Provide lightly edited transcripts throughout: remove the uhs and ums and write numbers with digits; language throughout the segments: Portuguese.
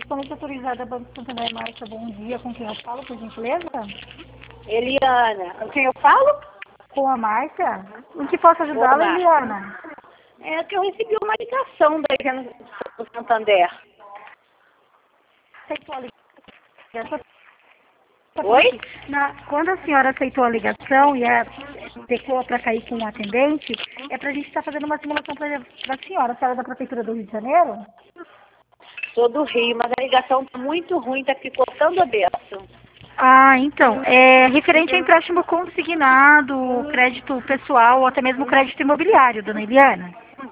Correspondente autorizada, Banco Santander, Márcia, bom dia. Com quem eu falo, por gentileza? Eliana, com quem eu falo? Com a Márcia? Em que posso ajudá-la, Olá. Eliana? É que eu recebi uma ligação da Eliana do Santander. Aceitou a ligação? Oi? Quando a senhora aceitou a ligação e teclou para cair com um atendente, é para a gente estar fazendo uma simulação para a senhora. A senhora é da Prefeitura do Rio de Janeiro? Sou do Rio, mas a ligação tá muito ruim, tá picotando a beça. Ah, então, é referente a empréstimo consignado, crédito pessoal ou até mesmo crédito imobiliário, dona Eliana.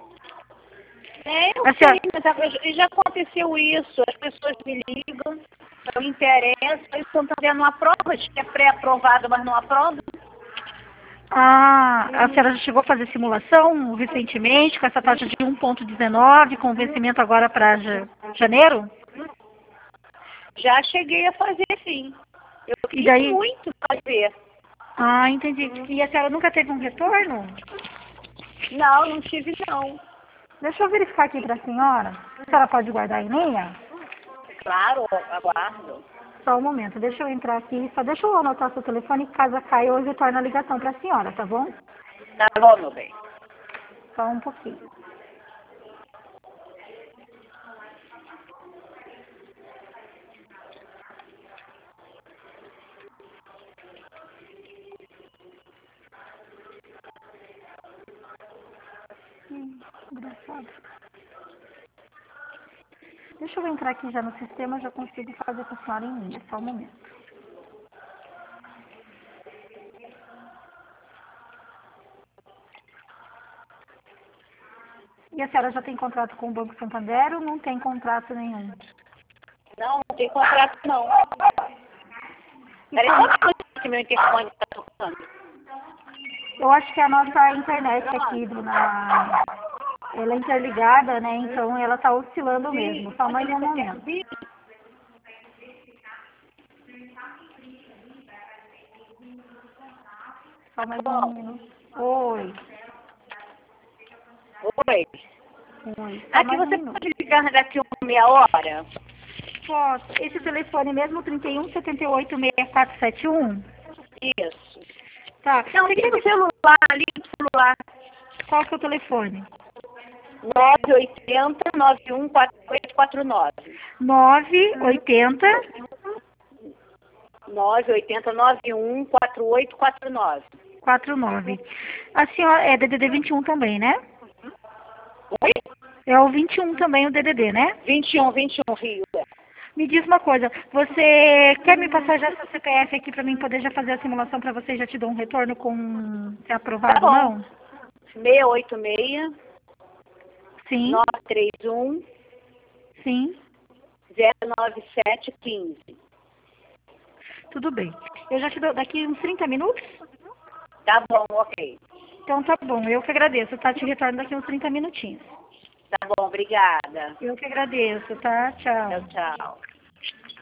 Eu A sei, senhora... mas já aconteceu isso. As pessoas me ligam, não interessa, eles estão vendo uma prova, diz que é pré-aprovada, mas não aprova. Ah, a senhora já chegou a fazer simulação recentemente com essa taxa de 1,19, com vencimento agora para janeiro? Já cheguei a fazer, sim. Eu E quis daí? muito fazer. Ah, entendi. E a senhora nunca teve um retorno? Não tive, não. Deixa eu verificar aqui para a senhora. A senhora pode guardar em linha? Claro, aguardo. Só um momento, deixa eu entrar aqui. Só deixa eu anotar seu telefone, caso caia, eu retorno a ligação para a senhora, tá bom? Tá bom, meu bem. Só um pouquinho. Engraçado. Deixa eu entrar aqui já no sistema, já consigo fazer para a senhora em linha. Só um momento. E a senhora já tem contrato com o Banco Santander ou não tem contrato nenhum? Não tem contrato, não. Peraí, só que meu interfone tá tocando. Eu acho que a nossa internet aqui, ela é interligada, né? Então ela está oscilando mesmo. Só mais um momento. Só mais um minuto. Oi. Oi. Oi. Só Aqui mais um você minuto. pode ligar daqui uma meia hora? Posso. Esse telefone mesmo, 31786471? Isso. Tá. Não, Você liga quer no me... celular, liga no celular. Qual que é o telefone? 980-914849. 980 980-914849. 49. A senhora é DDD 21 também, né? Oi? É o 21 também, o DDD, né? 21, Rio. Me diz uma coisa, você quer me passar já seu CPF aqui para mim poder já fazer a simulação para você e já te dou um retorno com se é Tá aprovado ou bom. não? 686 Sim, 931 sim, 09715. tudo bem. Eu já te dou daqui uns 30 minutos? Tá bom, ok. Então tá bom, eu que agradeço, tá? Te retorno daqui uns 30 minutinhos. Tá bom, obrigada. Eu que agradeço, tá? Tchau. Tchau, tchau.